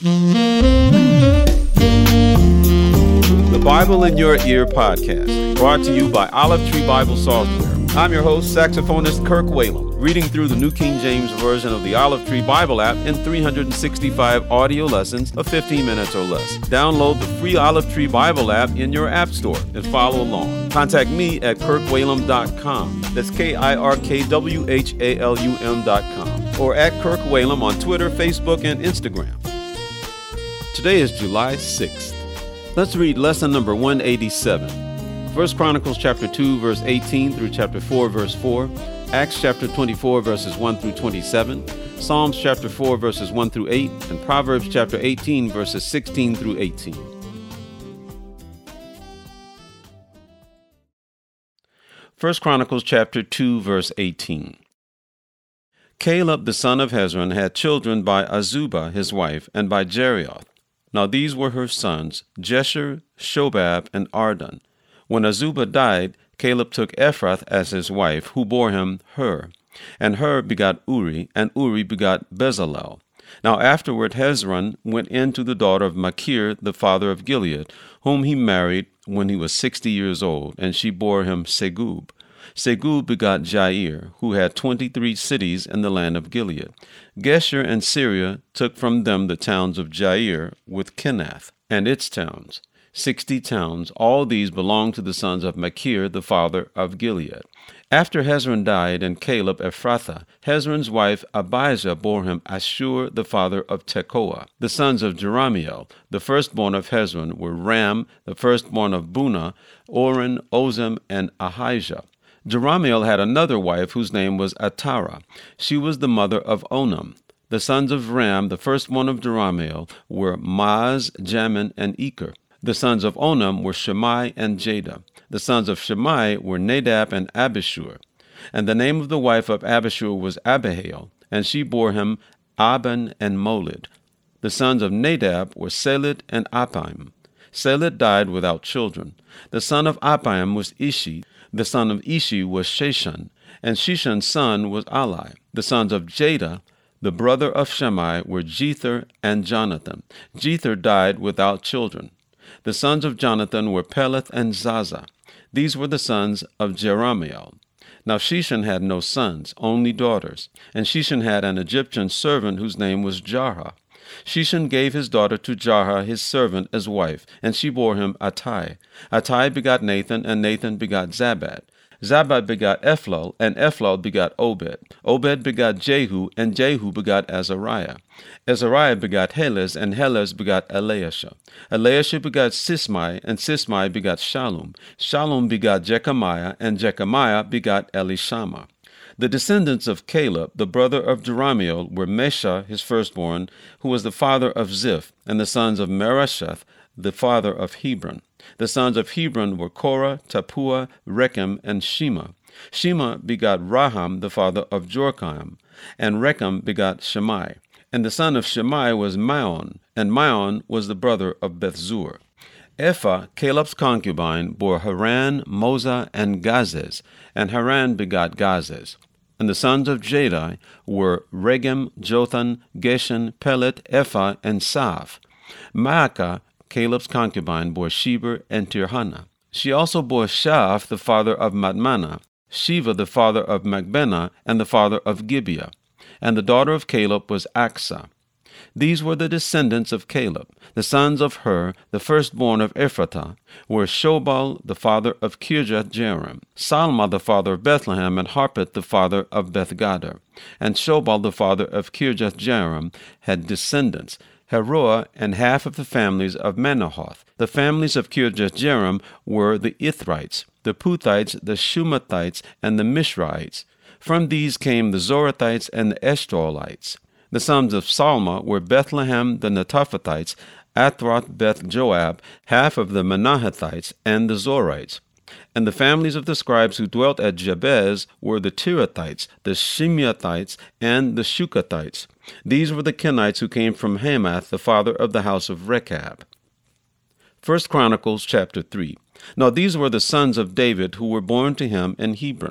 The Bible in Your Ear podcast, brought to you by Olive Tree Bible Software. I'm your host, saxophonist Kirk Whalum, reading through the New King James Version of the Olive Tree Bible app in 365 audio lessons of 15 minutes or less. Download the free Olive Tree Bible app in your app store and follow along. Contact me at kirkwhalum.com. That's KIRKWHALUM.com. Or at Kirk Whalum on Twitter, Facebook, and Instagram. Today is July 6th. Let's read lesson number 187. 1 Chronicles chapter 2, verse 18 through chapter 4, verse 4, Acts chapter 24, verses 1 through 27, Psalms chapter 4, verses 1 through 8, and Proverbs chapter 18, verses 16 through 18. 1 Chronicles chapter 2, verse 18. Caleb the son of Hezron had children by Azubah his wife, and by Jerioth. Now these were her sons, Jesher, Shobab, and Ardon. When Azubah died, Caleb took Ephrath as his wife, who bore him Hur. And Hur begot Uri, and Uri begot Bezalel. Now afterward Hezron went in to the daughter of Machir, the father of Gilead, whom he married when he was 60 years old, and she bore him Segub. Segub begot Jair, who had 23 cities in the land of Gilead. Gesher and Syria took from them the towns of Jair with Kenath, and its towns. 60 towns, all these belonged to the sons of Machir, the father of Gilead. After Hezron died and Caleb Ephrathah, Hezron's wife Abijah bore him Ashur, the father of Tekoa. The sons of Jerahmeel, the firstborn of Hezron, were Ram, the firstborn of Bunah, Oren, Ozem, and Ahijah. Jerahmeel had another wife whose name was Atara. She was the mother of Onam. The sons of Ram, the firstborn of Jerahmeel, were Maaz, Jamin, and Eker. The sons of Onam were Shammai and Jada. The sons of Shammai were Nadab and Abishur. And the name of the wife of Abishur was Abihail, and she bore him Aban and Molid. The sons of Nadab were Seled and Appaim. Seled died without children. The son of Appaim was Ishi. The son of Ishi was Sheshan, and Sheshan's son was Ali. The sons of Jada, the brother of Shammai, were Jether and Jonathan. Jether died without children. The sons of Jonathan were Peleth and Zaza. These were the sons of Jerahmeel. Now Sheshan had no sons, only daughters. And Sheshan had an Egyptian servant whose name was Jarha. Sheshan gave his daughter to Jarha his servant as wife, and she bore him Attai. Attai begot Nathan, and Nathan begot Zabad. Zabad begot Ephlal, and Ephlal begot Obed. Obed begot Jehu, and Jehu begot Azariah. Azariah begot Helez, and Helez begot Eliashah. Eliashah begot Sismai, and Sismai begot Shallum. Shallum begot Jechamiah, and Jechamiah begot Elishama. The descendants of Caleb, the brother of Jerahmeel, were Mesha, his firstborn, who was the father of Ziph, and the sons of Merasheth, the father of Hebron. The sons of Hebron were Korah, Tappuah, Rechem, and Shema. Shema begot Raham, the father of Jorkaim, and Rechem begot Shammai. And the son of Shammai was Maon, and Maon was the brother of Bethzur. Ephah, Caleb's concubine, bore Haran, Moza, and Gazez, and Haran begot Gazez. And the sons of Jadai were Regem, Jothan, Geshan, Pelet, Ephah, and Saf. Maacah, Caleb's concubine, bore Sheber and Tirhana. She also bore Shaaph, the father of Madmannah, Shiva, the father of Macbenah, and the father of Gibeah. And the daughter of Caleb was Aksah. These were the descendants of Caleb. The sons of Hur, the firstborn of Ephrathah, were Shobal, the father of Kirjath-jearim, Salma, the father of Bethlehem, and Harpeth, the father of Bethgader. And Shobal, the father of Kirjath-jearim, had descendants, Heroah, and half of the families of Manahoth. The families of Kirjath-jearim were the Ithrites, the Puthites, the Shumathites, and the Mishrites. From these came the Zorathites and the Eshtaolites. The sons of Salma were Bethlehem, the Netophathites, Athroth Beth Joab, half of the Manahathites, and the Zorites. And the families of the scribes who dwelt at Jabez were the Tirathites, the Shimeathites, and the Shukathites. These were the Kenites who came from Hamath, the father of the house of Rechab. 1 Chronicles chapter 3. Now these were the sons of David who were born to him in Hebron.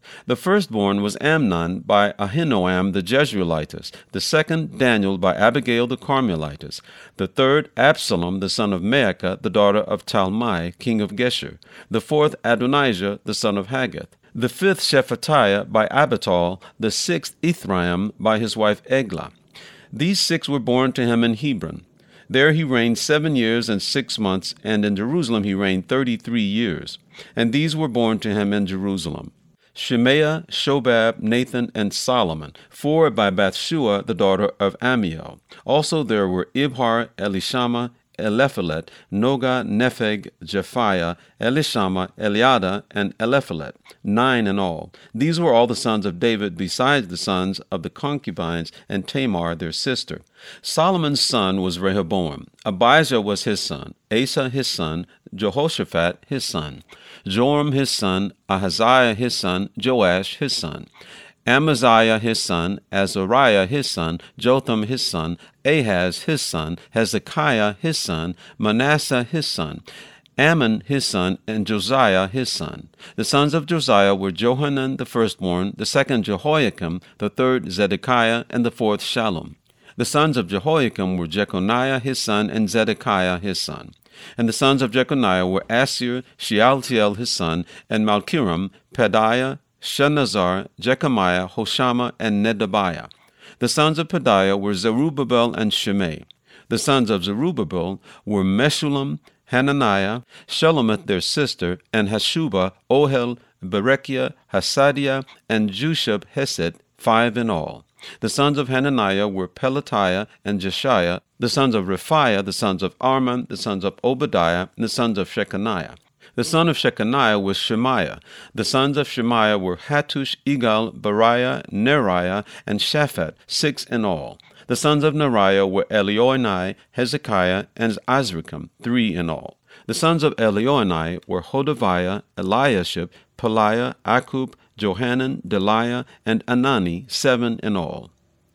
The firstborn was Amnon by Ahinoam the Jezreelitess, the second Daniel by Abigail the Carmelitess, the third Absalom the son of Maacah, the daughter of Talmai, king of Geshur, the fourth Adonijah the son of Haggith, the fifth Shephatiah by Abital, the sixth Ithraim by his wife Eglah. These 6 were born to him in Hebron. There he reigned 7 years and 6 months, and in Jerusalem he reigned 33 years. And these were born to him in Jerusalem: Shemaiah, Shobab, Nathan, and Solomon, 4 by Bathshua, the daughter of Amiel. Also there were Ibhar, Elishama, Eliphelet, Noga, Nepheg, Japhiah, Elishama, Eliada, and Eliphelet, 9 in all. These were all the sons of David, besides the sons of the concubines and Tamar their sister. Solomon's son was Rehoboam. Abijah was his son, Asa his son, Jehoshaphat his son, Joram his son, Ahaziah his son, Joash his son, Amaziah his son, Azariah his son, Jotham his son, Ahaz his son, Hezekiah his son, Manasseh his son, Ammon his son, and Josiah his son. The sons of Josiah were Johanan the firstborn, the second Jehoiakim, the third Zedekiah, and the fourth Shallum. The sons of Jehoiakim were Jeconiah his son, and Zedekiah his son. And the sons of Jeconiah were Assir, Shealtiel his son, and Malchiram, Pedaiah, Shenazar, Jechemiah, Hoshama, and Nedabiah. The sons of Pedaiah were Zerubbabel and Shimei. The sons of Zerubbabel were Meshullam, Hananiah, Shelomith their sister, and Hashubah, Ohel, Berechiah, Hasadiah, and Jushab Hesed, 5 in all. The sons of Hananiah were Pelatiah and Jeshiah. The sons of Rephaiah, the sons of Arman, the sons of Obadiah, and the sons of Shechaniah. The son of Shechaniah was Shemaiah. The sons of Shemaiah were Hattush, Igal, Bariah, Neriah, and Shaphat, 6 in all. The sons of Neriah were Elioenai, Hezekiah, and Azrikam, 3 in all. The sons of Elioenai were Hodaviah, Eliashib, Peliah, Akub, Johanan, Deliah, and Anani, 7 in all.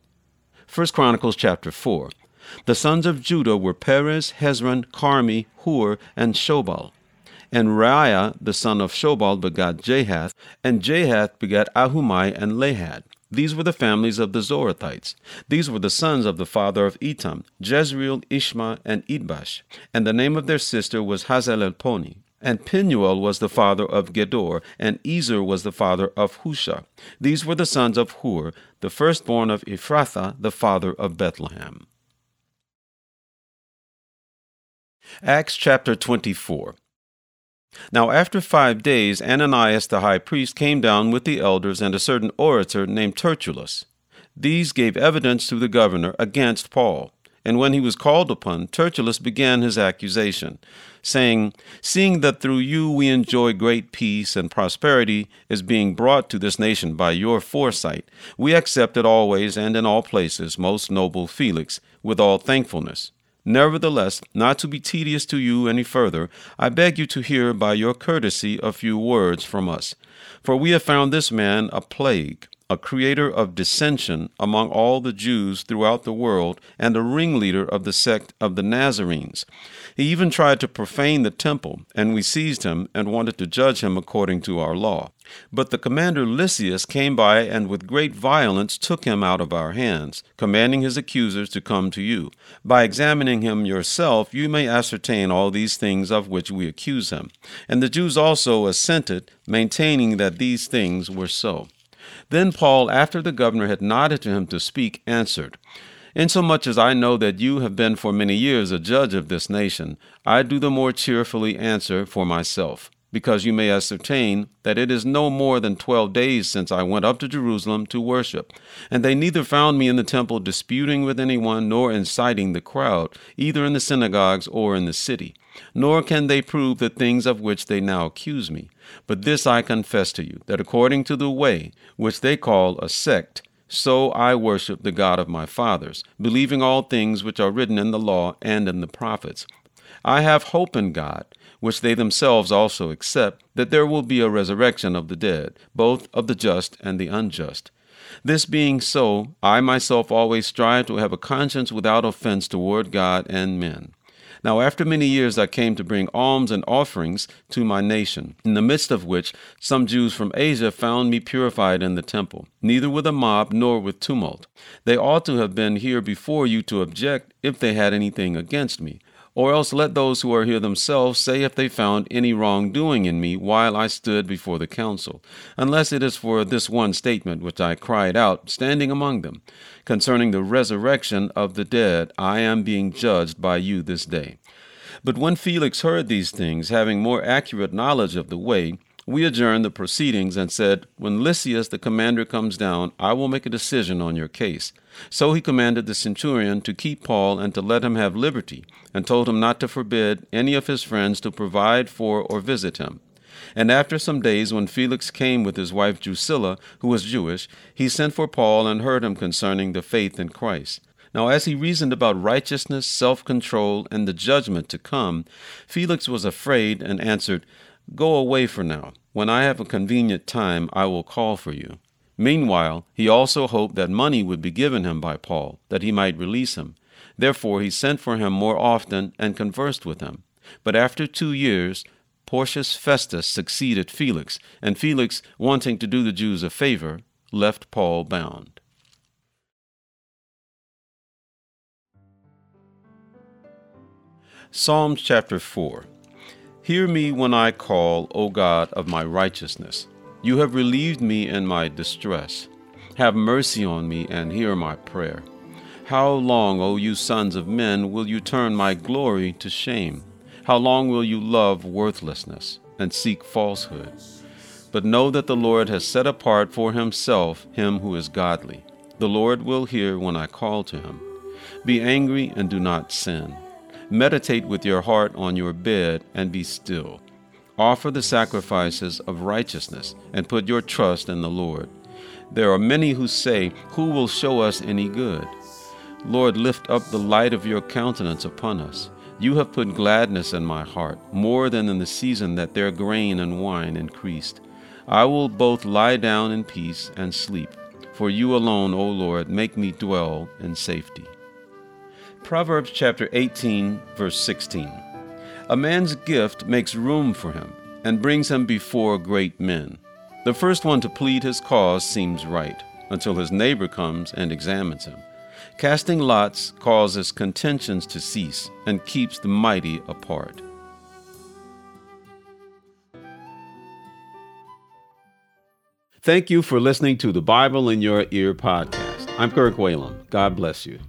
1 Chronicles chapter 4. The sons of Judah were Perez, Hezron, Carmi, Hur, and Shobal. And Reiah, the son of Shobal, begat Jahath, and Jahath begat Ahumai and Lahad. These were the families of the Zorathites. These were the sons of the father of Etam, Jezreel, Ishma, and Idbash. And the name of their sister was Hazelelponi. And Penuel was the father of Gedor, and Ezer was the father of Husha. These were the sons of Hur, the firstborn of Ephrathah, the father of Bethlehem. Acts chapter 24. Now after 5 days, Ananias the high priest came down with the elders and a certain orator named Tertullus. These gave evidence to the governor against Paul. And when he was called upon, Tertullus began his accusation, saying, "Seeing that through you we enjoy great peace and prosperity is being brought to this nation by your foresight, we accept it always and in all places, most noble Felix, with all thankfulness. Nevertheless, not to be tedious to you any further, I beg you to hear by your courtesy a few words from us. For we have found this man a plague, a creator of dissension among all the Jews throughout the world, and a ringleader of the sect of the Nazarenes. He even tried to profane the temple, and we seized him and wanted to judge him according to our law. But the commander Lysias came by and with great violence took him out of our hands, commanding his accusers to come to you. By examining him yourself, you may ascertain all these things of which we accuse him. And the Jews also assented, maintaining that these things were so. Then Paul, after the governor had nodded to him to speak, answered, "Insomuch as I know that you have been for many years a judge of this nation, I do the more cheerfully answer for myself, because you may ascertain that it is no more than 12 days since I went up to Jerusalem to worship, and they neither found me in the temple disputing with anyone, nor inciting the crowd, either in the synagogues or in the city. Nor can they prove the things of which they now accuse me. But this I confess to you, that according to the way, which they call a sect, so I worship the God of my fathers, believing all things which are written in the law and in the prophets. I have hope in God, which they themselves also accept, that there will be a resurrection of the dead, both of the just and the unjust. This being so, I myself always strive to have a conscience without offense toward God and men. Now after many years I came to bring alms and offerings to my nation, in the midst of which some Jews from Asia found me purified in the temple, neither with a mob nor with tumult. They ought to have been here before you to object if they had anything against me. Or else let those who are here themselves say if they found any wrongdoing in me while I stood before the council, unless it is for this one statement which I cried out, standing among them, concerning the resurrection of the dead, I am being judged by you this day. But when Felix heard these things, having more accurate knowledge of the way, we adjourned the proceedings and said, when Lysias the commander comes down, I will make a decision on your case. So he commanded the centurion to keep Paul and to let him have liberty, and told him not to forbid any of his friends to provide for or visit him. And after some days, when Felix came with his wife Drusilla, who was Jewish, he sent for Paul and heard him concerning the faith in Christ. Now as he reasoned about righteousness, self-control, and the judgment to come, Felix was afraid and answered, Go away for now. When I have a convenient time, I will call for you. Meanwhile, he also hoped that money would be given him by Paul, that he might release him. Therefore he sent for him more often and conversed with him. But after 2 years, Porcius Festus succeeded Felix, and Felix, wanting to do the Jews a favor, left Paul bound. Psalms chapter 4. Hear me when I call, O God of my righteousness. You have relieved me in my distress. Have mercy on me and hear my prayer. How long, O you sons of men, will you turn my glory to shame? How long will you love worthlessness and seek falsehood? But know that the Lord has set apart for himself him who is godly. The Lord will hear when I call to him. Be angry and do not sin. Meditate with your heart on your bed and be still. Offer the sacrifices of righteousness and put your trust in the Lord. There are many who say, Who will show us any good? Lord, lift up the light of your countenance upon us. You have put gladness in my heart, more than in the season that their grain and wine increased. I will both lie down in peace and sleep. For you alone, O Lord, make me dwell in safety. Proverbs chapter 18, verse 16. A man's gift makes room for him and brings him before great men. The first one to plead his cause seems right, until his neighbor comes and examines him. Casting lots causes contentions to cease and keeps the mighty apart. Thank you for listening to the Bible in Your Ear podcast. I'm Kirk Whalum. God bless you.